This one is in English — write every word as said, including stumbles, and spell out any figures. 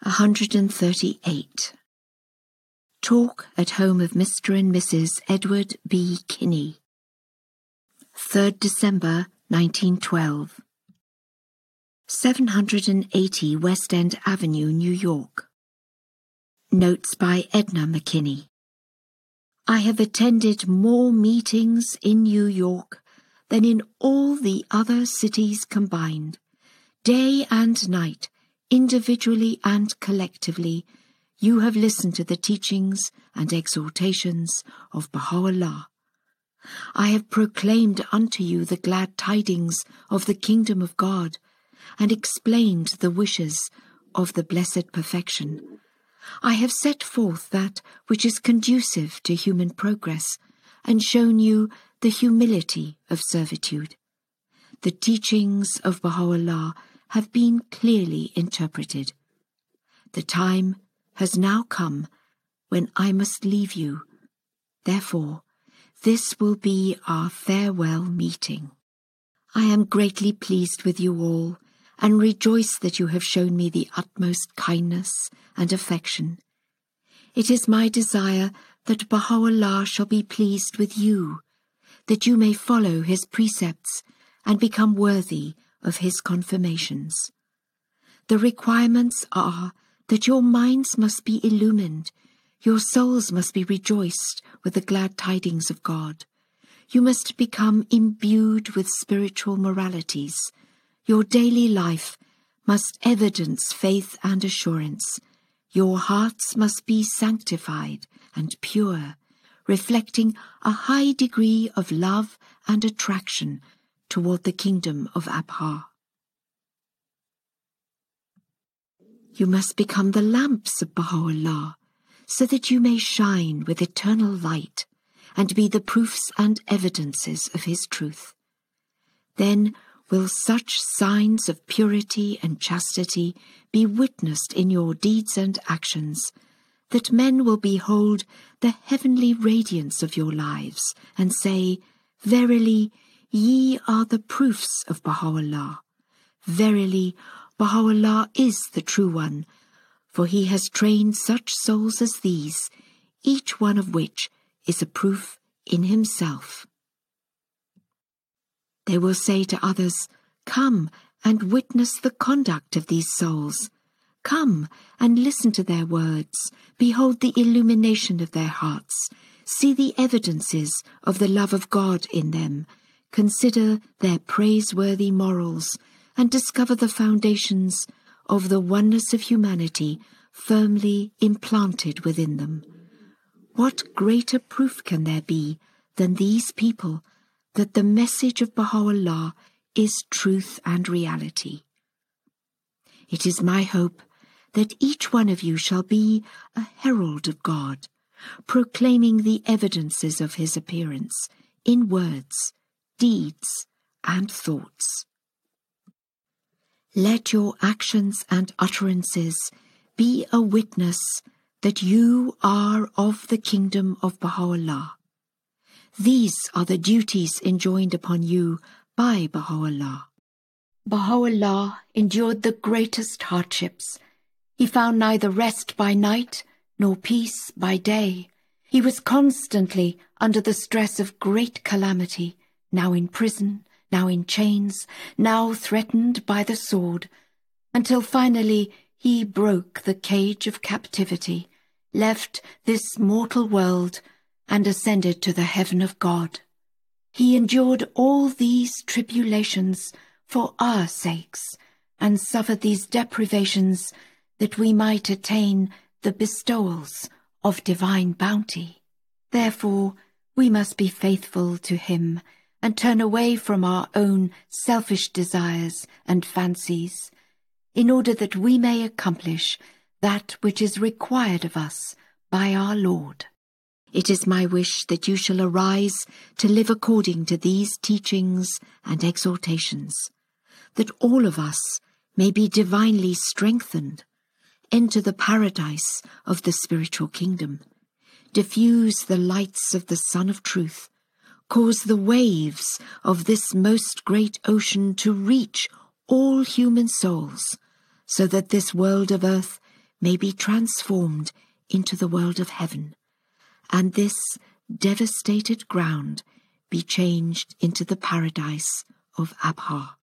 one hundred thirty-eight. Talk at home of Mister and Missus Edward B. Kinney. third December nineteen twelve. seven hundred eighty West End Avenue, New York. Notes by Edna McKinney. I have attended more meetings in New York than in all the other cities combined. Day and night, individually and collectively, you have listened to the teachings and exhortations of Baha'u'llah. I have proclaimed unto you the glad tidings of the kingdom of God, and explained the wishes of the blessed perfection. I have set forth that which is conducive to human progress, and shown you the humility of servitude. The teachings of Baha'u'llah have been clearly interpreted. The time has now come when I must leave you. Therefore, this will be our farewell meeting. I am greatly pleased with you all, and rejoice that you have shown me the utmost kindness and affection. It is my desire that Baha'u'llah shall be pleased with you, that you may follow his precepts and become worthy of his confirmations. The requirements are that your minds must be illumined, your souls must be rejoiced with the glad tidings of God. You must become imbued with spiritual moralities. Your daily life must evidence faith and assurance. Your hearts must be sanctified and pure, reflecting a high degree of love and attraction toward the kingdom of Abha. You must become the lamps of Baha'u'llah, so that you may shine with eternal light and be the proofs and evidences of his truth. Then will such signs of purity and chastity be witnessed in your deeds and actions, that men will behold the heavenly radiance of your lives and say, Verily, ye are the proofs of Baha'u'llah. Verily, Baha'u'llah is the true one, for he has trained such souls as these, each one of which is a proof in himself. They will say to others, Come and witness the conduct of these souls. Come and listen to their words. Behold the illumination of their hearts. See the evidences of the love of God in them. Consider their praiseworthy morals, and discover the foundations of the oneness of humanity firmly implanted within them. What greater proof can there be than these people that the message of Baha'u'llah is truth and reality? It is my hope that each one of you shall be a herald of God, proclaiming the evidences of his appearance in words, deeds, and thoughts. Let your actions and utterances be a witness that you are of the kingdom of Baha'u'llah. These are the duties enjoined upon you by Baha'u'llah. Baha'u'llah endured the greatest hardships. He found neither rest by night nor peace by day. He was constantly under the stress of great calamity, now in prison, now in chains, now threatened by the sword, until finally he broke the cage of captivity, left this mortal world, and ascended to the heaven of God. He endured all these tribulations for our sakes, and suffered these deprivations that we might attain the bestowals of divine bounty. Therefore, we must be faithful to him, and turn away from our own selfish desires and fancies, in order that we may accomplish that which is required of us by our Lord. It is my wish that you shall arise to live according to these teachings and exhortations, that all of us may be divinely strengthened, enter the paradise of the spiritual kingdom, diffuse the lights of the Sun of Truth, cause the waves of this most great ocean to reach all human souls, so that this world of earth may be transformed into the world of heaven, and this devastated ground be changed into the paradise of Abha.